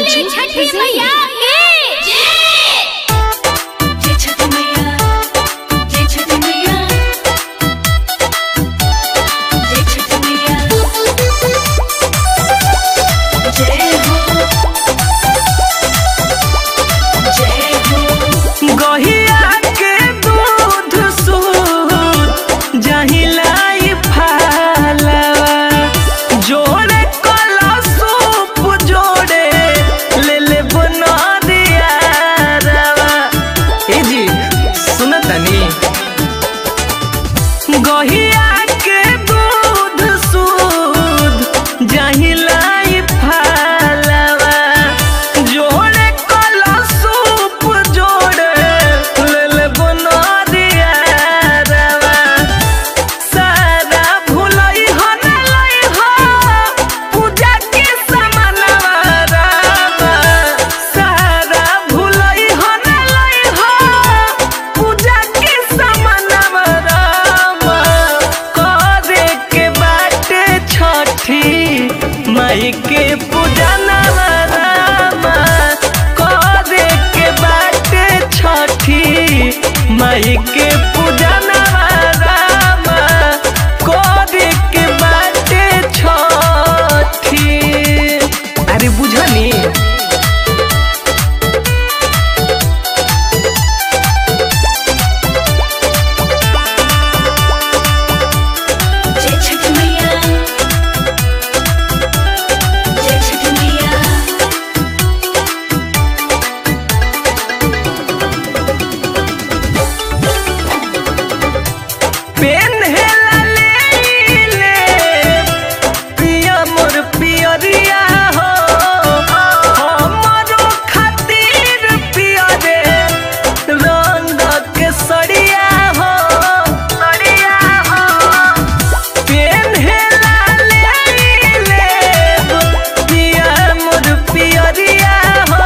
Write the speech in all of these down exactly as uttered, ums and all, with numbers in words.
बोली छठी मैया की जय छठी मैया जय छठी मैया जय छठी मैया जय हो जय हो गहिया के दूध सूद जहिलाई फालवा जोड़े कला सूप जोड़े ले ले बना दिया रवा। ए जी सुन तनी गहिया के दूध सूद जहिलाई फालवा जोड़े कला सूप जोड़े ले ले बना दिया रवा। सारा भुलई हो न लई हो पूजा के समानवा रामा। सारा भुलई हो न लई हो पूजा के समानवा रामा। करे के बाटे छठी माई के पूजा नवा रामा। करे के बाटे छठी माई के पूजा नवा रामा। करे के बाटे छठी अरे बुझनी जय छठी मैया जय छठी मैया पेन्हेला ले ले पिया मोर पियरिया हो। हमरो खातिर पिया रे रंग के सड़िया हो सड़िया हो। पेन्हेला ले ले पिया मोर पियरिया हो।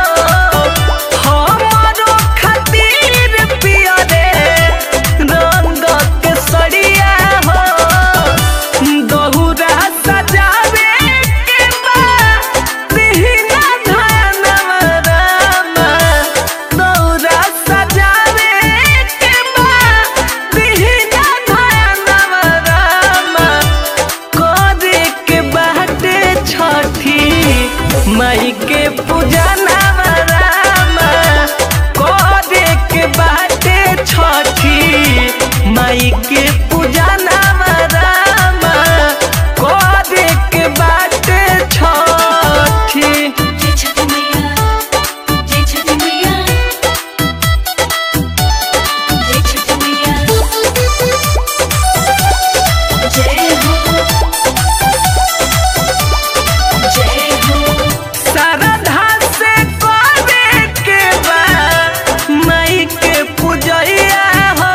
हमरो खातिर पिया रे रंग के सड़िया हो। दहुरा सजावे के बा दिहिना धनवा रामा। दहुरा सजावे के बा दिहिना धनवा रामा। करे के बाटे छठी माई के पूजा नवा रामा। करे के बाटे छठी माई के पूजा नवा रामा। करे के बाटे छठी जय छठी मैया जय छठी मैया जय छठी मैया जय हो जय हो श्रद्धा से करे के बा माई के पूजैया हो।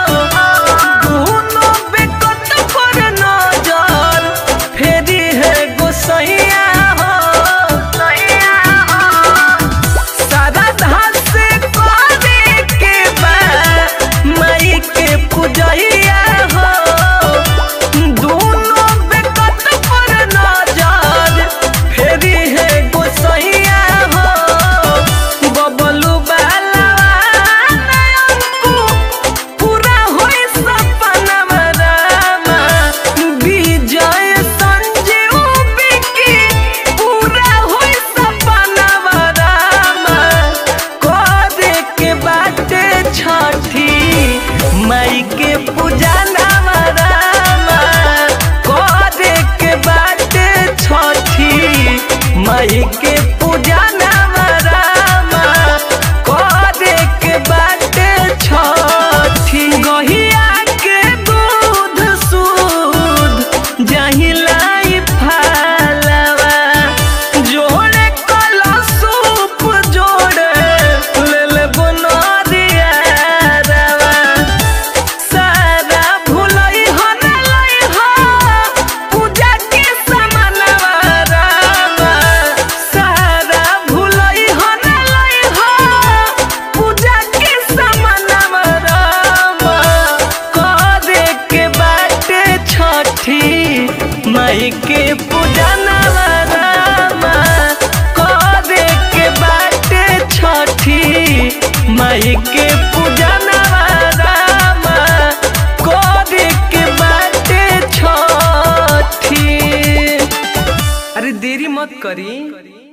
दुनो बेकत पर नजर फेरी है गोसैया हो सैया हो। श्रद्धा से करे के बा माई के पूजैया हो। दुनो बेकत पर नजर फेरी है गोसैया हो। बबलू बाला नयनकू पूरा होई सपनवा रामा। विजय संजीव बिकी पूरा होई सपनवा रामा। करे के बाटे छठी माई के पूजा नवा रामा। करे के बाटे छठी माई के पूजा नवा रामा। करे के बाटे छठी गहिया के दूध सूद जहिलाई फालवा जोड़े कला सूप जोड़े ले ले बना दिया रवा। सारा भुलई हो न लई हो पूजा के समानवा रामा। सारा माई के पूजा नवारामा करे के बाटे छठी। अरे देरी मत करी।